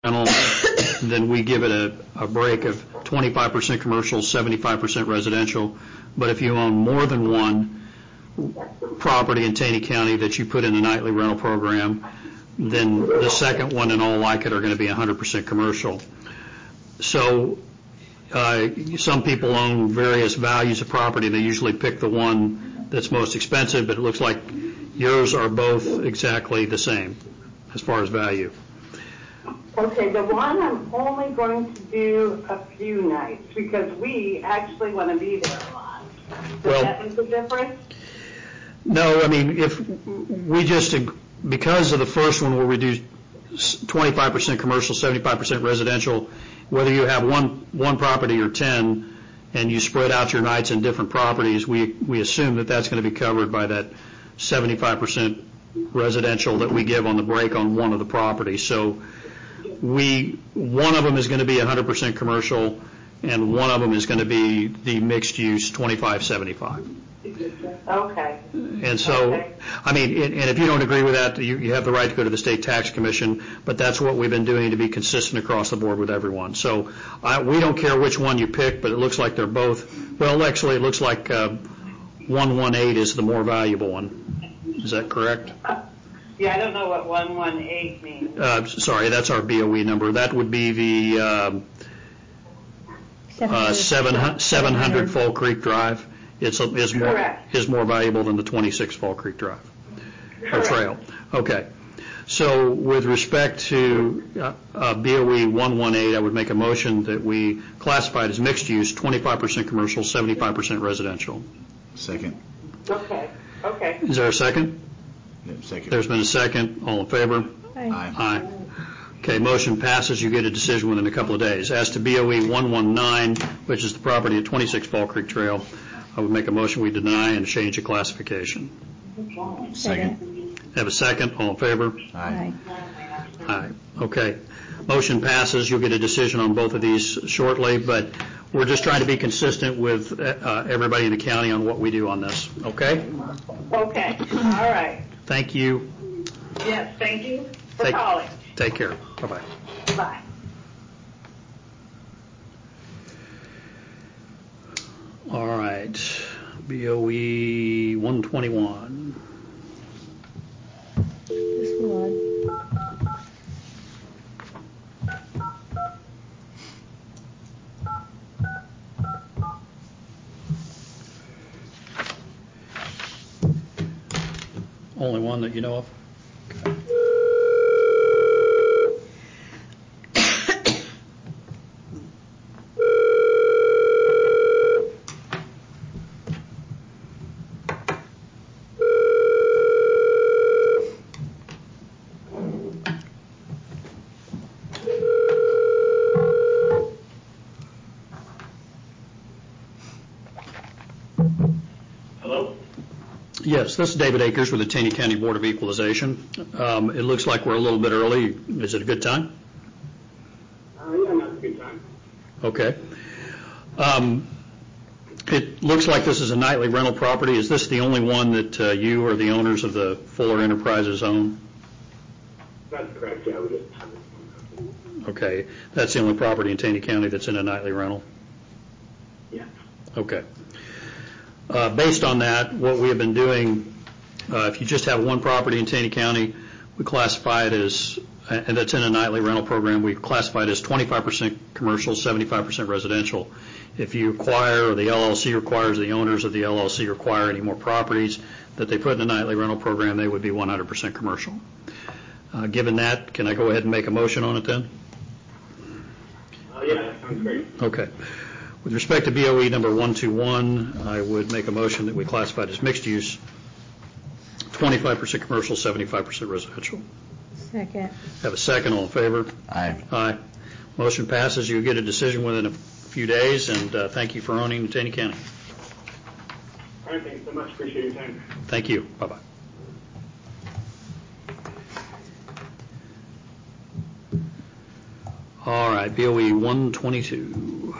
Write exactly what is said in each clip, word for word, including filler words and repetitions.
rental, then we give it a, a break of twenty-five percent commercial, seventy-five percent residential. But if you own more than one property in Taney County that you put in a nightly rental program, then the second one and all like it are going to be one hundred percent commercial. So uh, some people own various values of property. They usually pick the one that's most expensive, but it looks like yours are both exactly the same as far as value. Okay, the one I'm only going to do a few nights because we actually want to be there a lot. Does Well, that make a difference? No, I mean, if we just, because of the first one where we do twenty-five percent commercial, seventy-five percent residential, whether you have one one property or ten and you spread out your nights in different properties, we, we assume that that's going to be covered by that seventy-five percent residential that we give on the break on one of the properties. So we, one of them is going to be one hundred percent commercial and one of them is going to be the mixed use twenty-five seventy-five. Okay. And so, okay. I mean, and if you don't agree with that, you, you have the right to go to the State Tax Commission, but that's what we've been doing to be consistent across the board with everyone. So I, we don't care which one you pick, but it looks like they're both, well, actually, it looks like uh, one one eight is the more valuable one. Is that correct? Uh, yeah, I don't know what one one eight means. Uh, sorry, that's our B O E number. That would be the um, uh, seven hundred Fall Creek Drive. It's a, is more Correct. is more valuable than the twenty-six Fall Creek Drive Correct. or Trail. Okay. So with respect to uh, uh, B O E one one eight, I would make a motion that we classify it as mixed use, twenty-five percent commercial, seventy-five percent residential. Second. Okay. Okay. Is there a second? Yeah, second. There's been a second. All in favor? Aye. Aye. Okay, motion passes. You get a decision within a couple of days. As to B O E one one nine, which is the property at twenty-six Fall Creek Trail, I would make a motion we deny and change the classification. Second. Have a second. All in favor? Aye. Aye. Okay. Motion passes. You'll get a decision on both of these shortly, but we're just trying to be consistent with uh, everybody in the county on what we do on this. Okay? Okay. All right. Thank you. Yes, thank you for Take, calling. take care. Bye-bye. Bye. All right. B O E one twenty-one. This one. Only one that you know of? Okay. Yes, this is David Akers with the Taney County Board of Equalization. Um, it looks like we're a little bit early. Is it a good time? Uh, yeah, that's a good time. Okay. Um, it looks like this is a nightly rental property. Is this the only one that uh, you or the owners of the Fuller Enterprises own? That's correct, yeah, we just have it. Okay. That's the only property in Taney County that's in a nightly rental? Yeah. Okay. Uh, based on that, what we have been doing, uh, if you just have one property in Taney County, we classify it as, and that's in a nightly rental program, we classify it as twenty-five percent commercial, seventy-five percent residential. If you acquire, or the L L C requires, the owners of the L L C require any more properties that they put in a nightly rental program, they would be one hundred percent commercial. Uh, given that, can I go ahead and make a motion on it then? Uh, yeah, that sounds great. Okay. With respect to B O E number one two one, I would make a motion that we classify it as mixed use, twenty-five percent commercial, seventy-five percent residential. Second. Have a second. All in favor? Aye. Aye. Motion passes. You get a decision within a few days, and uh, thank you for owning Taney County. All right, thanks so much. Appreciate your time. Thank you. Bye-bye. All right, B O E one twenty-two.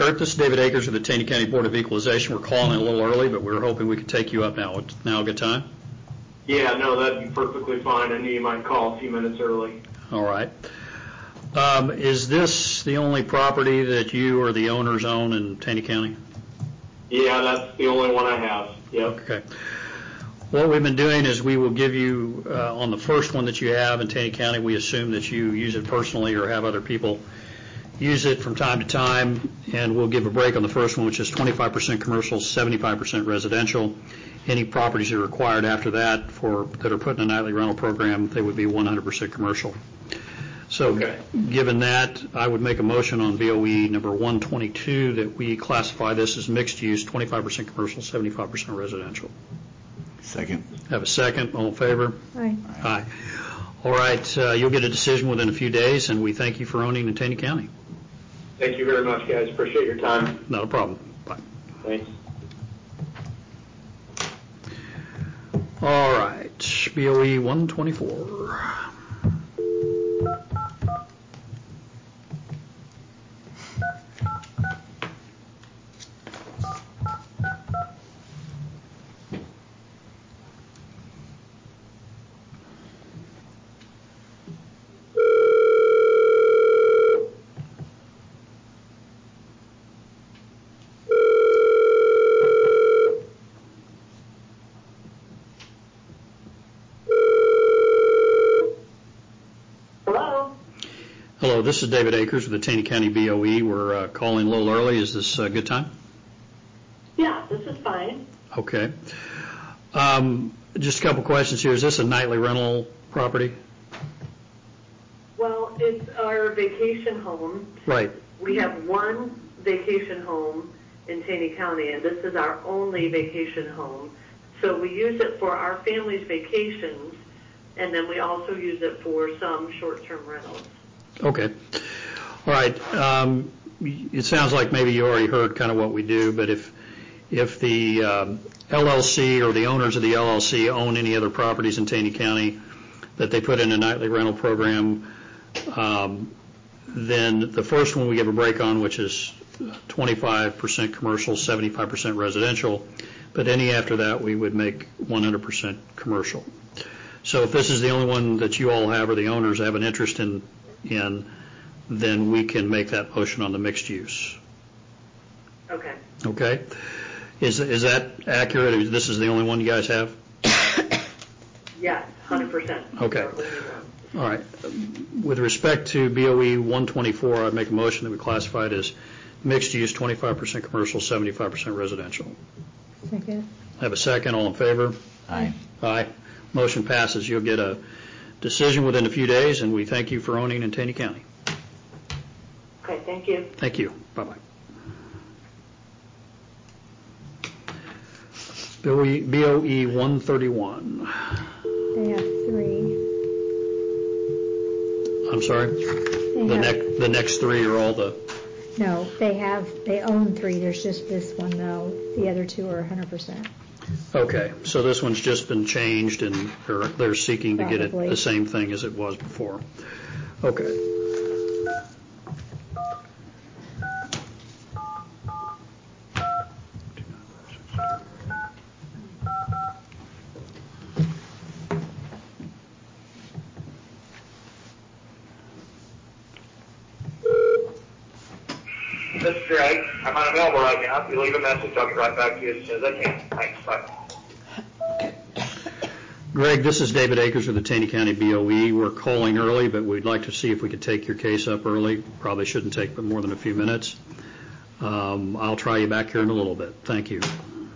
Kurt, this is David Akers with the Taney County Board of Equalization. We're calling it a little early, but we were hoping we could take you up now. It's now a good time? Yeah, no, that'd be perfectly fine. I knew you might call a few minutes early. All right. Um, is this the only property that you or the owners own in Taney County? Yeah, that's the only one I have. Yep. Okay. What we've been doing is we will give you, uh, on the first one that you have in Taney County, we assume that you use it personally or have other people use it from time to time, and we'll give a break on the first one, which is twenty-five percent commercial, seventy-five percent residential. Any properties that are required after that for that are put in a nightly rental program, they would be one hundred percent commercial. So Okay. given that, I would make a motion on B O E number one twenty-two that we classify this as mixed use, twenty-five percent commercial, seventy-five percent residential. Second. Have a second. All in favor? Aye. Aye. All right. Uh, you'll get a decision within a few days, and we thank you for owning in Taney County. Thank you very much, guys. Appreciate your time. Not a problem. Bye. Thanks. All right. B O E one twenty-four. Hello? Hello, this is David Akers with the Taney County B O E. We're uh, calling a little early. Is this a good time? Yeah, this is fine. Okay. Um, just a couple questions here. Is this a nightly rental property? Well, it's our vacation home. Right. We have one vacation home in Taney County, and this is our only vacation home. So we use it for our family's vacations, and then we also use it for some short-term rentals. Okay. All right. Um, it sounds like maybe you already heard kind of what we do, but if if the um, L L C or the owners of the L L C own any other properties in Taney County that they put in a nightly rental program, um, then the first one we give a break on, which is twenty-five percent commercial, seventy-five percent residential, but any after that we would make one hundred percent commercial. So if this is the only one that you all have or the owners have an interest in, in then we can make that motion on the mixed use. Okay. Okay? Is is that accurate? This is the only one you guys have? Yes, one hundred percent. Okay. All right. With respect to B O E one twenty-four, I'd make a motion that we classify it as mixed use, twenty-five percent commercial, seventy-five percent residential. Second. Have a second. All in favor? Aye. Aye. Motion passes. You'll get a decision within a few days, and we thank you for owning in Taney County. Okay, thank you. Thank you. Bye-bye. B O E one thirty-one. They have three. I'm sorry? They The have, next, the next three are all the, no, they have, they own three. There's just this one, though. The other two are one hundred percent. okay. So this one's just been changed, and they're, they're seeking to get it Probably. the same thing as it was before. Okay. This is Greg. I'm unavailable right now. If you leave a message, I'll get right back to you as soon as I can. Thanks. Bye. Greg, this is David Akers with the Taney County B O E. We're calling early, but we'd like to see if we could take your case up early. Probably shouldn't take but more than a few minutes. Um, I'll try you back here in a little bit. Thank you.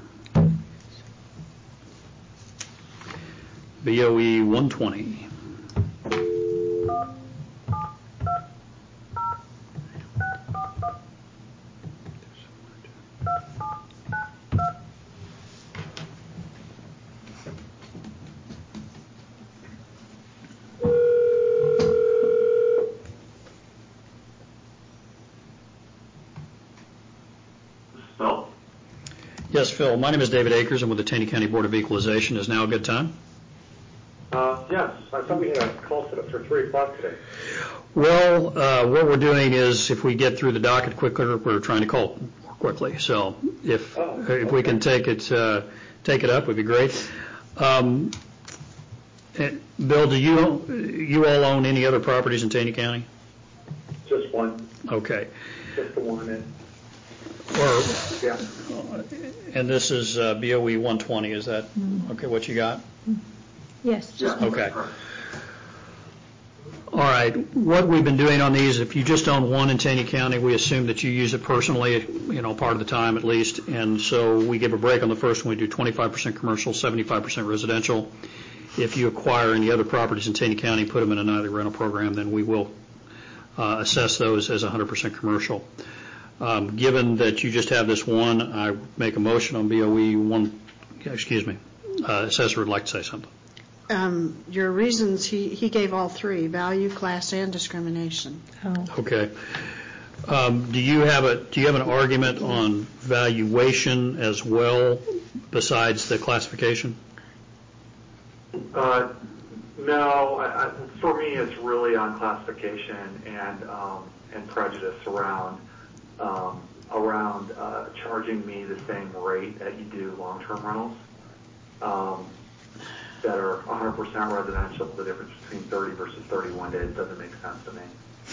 B O E one twenty. Phil? Yes, Phil. My name is David Akers. I'm with the Taney County Board of Equalization. Is now a good time? Uh, yes, I thought we had a call set up for three o'clock today. Well, uh, what we're doing is if we get through the docket quicker, we're trying to call more quickly. So if Oh, if we can take it uh, take it up, would be great. Um, eh, Bill, do you you all own any other properties in Taney County? Just one, Okay. just the one. And, Or yeah. and this is uh, B O E one twenty. Is that okay? What you got? Yes, just Okay. All right. What we've been doing on these, if you just own one in Taney County, we assume that you use it personally, you know, part of the time at least. And so we give a break on the first one. We do twenty-five percent commercial, seventy-five percent residential. If you acquire any other properties in Taney County, put them in a nightly rental program, then we will uh, assess those as one hundred percent commercial. Um, given that you just have this one, I make a motion on B O E one, excuse me, uh, assessor would like to say something. Um, your reasons, he, he gave all three, value, class, and discrimination. Oh, Okay. Um, do you have a do you have an argument on valuation as well besides the classification? Uh, no, I, I, for me, it's really on classification and um, and prejudice around um, around uh, charging me the same rate that you do long-term rentals um, that are one hundred percent residential. The difference between thirty versus thirty-one days doesn't make sense to me.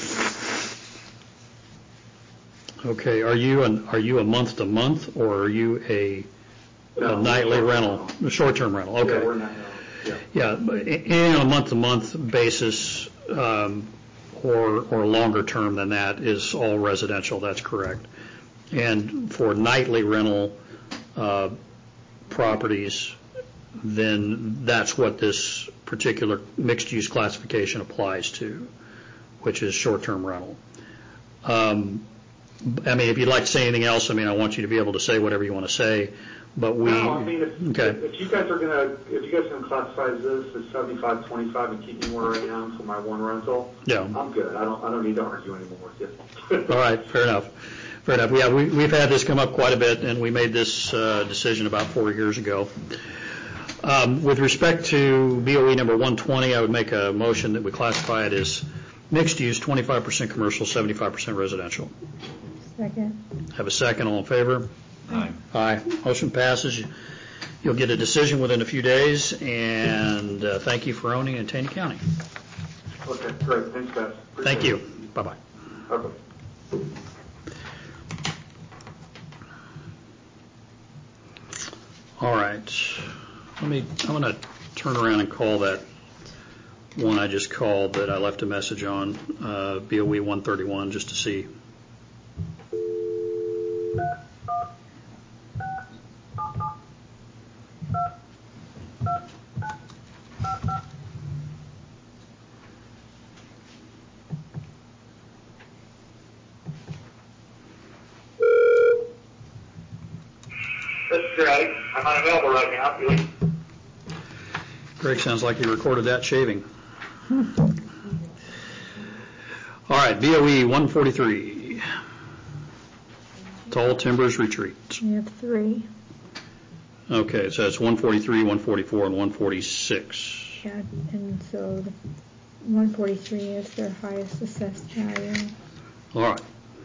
Okay. Are you an are you a month to month or are you a, No, a nightly short-term rental, rental. a short-term rental? Okay. Yeah, we're not, no, yeah. Yeah, but any on a month-to-month basis um, or or longer term than that is all residential. That's correct. And for nightly rental uh, properties, then that's what this particular mixed-use classification applies to, which is short-term rental. Um, I mean, if you'd like to say anything else, I mean, I want you to be able to say whatever you want to say. But we, No, I mean, if, okay. if you guys are gonna, if you guys are gonna classify this as seventy-five twenty-five and keep me one right now for my one rental, Yeah. I'm good. I don't, I don't need to argue anymore with you. All right, fair enough. Fair enough. Yeah, we, we've had this come up quite a bit, and we made this uh, decision about four years ago. Um, with respect to B O E number one twenty, I would make a motion that we classify it as mixed use, twenty-five percent commercial, seventy-five percent residential. second. Have a second, all in favor? Aye. Aye. Motion passes. You'll get a decision within a few days, and uh, thank you for owning in Taney County. Okay, great. Thanks, guys. Appreciate Thank you. it. Bye-bye. Okay. All right. Let me, I'm going to turn around and call that one I just called that I left a message on, uh, B O E one thirty-one, just to see. This is Greg. I'm unavailable right now. If you Greg sounds like he recorded that shaving. All right, B O E one forty-three. Tall Timbers Retreat. We have three. Okay, so it's one forty-three, one forty-four, and one forty-six. Yeah, and so the one forty-three is their highest assessed value. All right.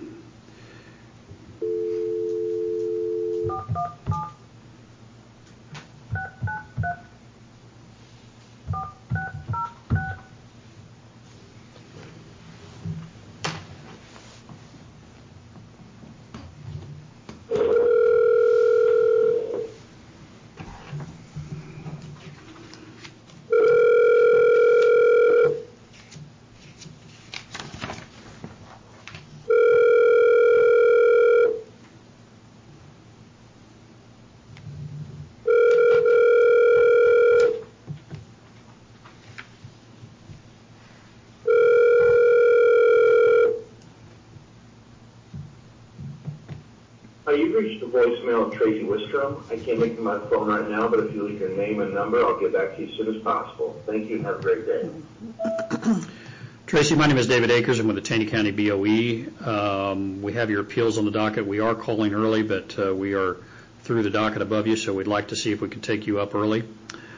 Uh, you've reached the voicemail of Tracy Wistrom. I can't make my phone right now, but if you leave your name and number, I'll get back to you as soon as possible. Thank you and have a great day. Tracy, my name is David Akers. I'm with the Taney County B O E. Um, we have your appeals on the docket. We are calling early, but uh, we are through the docket above you, so we'd like to see if we can take you up early.